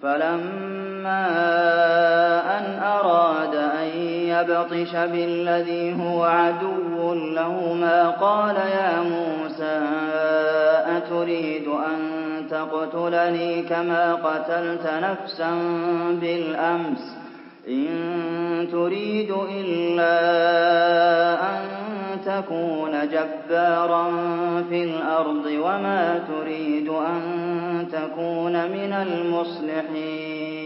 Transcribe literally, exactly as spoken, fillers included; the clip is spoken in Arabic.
فَلَمَّا أَنْ أَرَادَ أَن يَبْطِشَ بِالَّذِي هُوَ عَدُوٌّ لَّهُمَا قَالَ يَا مُوسَىٰ أَتُرِيدُ أَن تَقْتُلَنِي كَمَا قَتَلْتَ نَفْسًا بِالْأَمْسِ ۖ إِن تُرِيدُ إِلَّا أَن تَكُونَ جَبَّارًا فِي الْأَرْضِ وَمَا تُرِيدُ أَن تَكُونَ مِنَ الْمُصْلِحِينَ